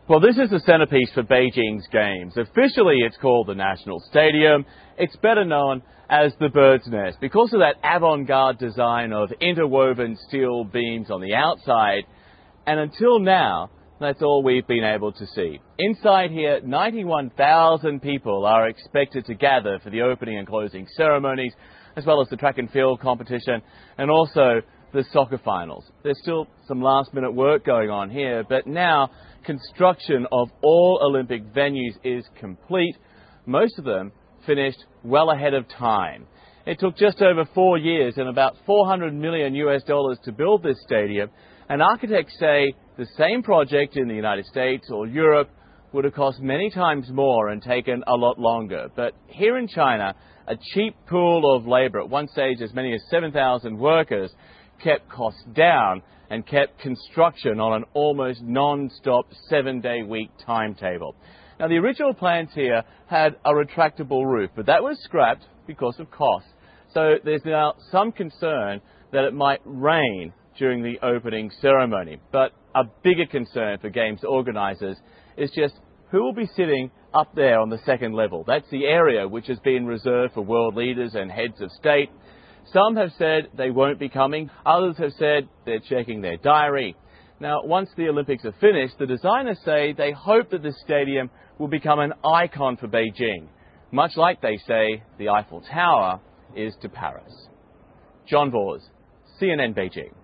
Well, this is the centerpiece for Beijing's Games. Officially, it's called the National Stadium. It's better known as the Bird's Nest because of that avant-garde design of interwoven steel beams on the outside. And until now, that's all we've been able to see. Inside here, 91,000 people are expected to gather for the opening and closing ceremonies, as well as the track and field competition, and also the soccer finals. There's still some last-minute work going on here, but now construction of all Olympic venues is complete. Most of them finished well ahead of time. It took just over 4 years and about $400 million to build this stadium, and architects say the same project in the United States or Europe would have cost many times more and taken a lot longer. But here in China, a cheap pool of labor, at one stage as many as 7,000 workers, kept costs down and kept construction on an almost non-stop 7-day-week timetable. Now, the original plans here had a retractable roof, but that was scrapped because of cost. So there's now some concern that it might rain during the opening ceremony. But a bigger concern for Games organisers is just who will be sitting up there on the second level. That's the area which has been reserved for world leaders and heads of state. Some have said they won't be coming. Others have said they're checking their diary. Now, once the Olympics are finished, the designers say they hope that the stadium will become an icon for Beijing, much like they say the Eiffel Tower is to Paris. John Vors, CNN Beijing.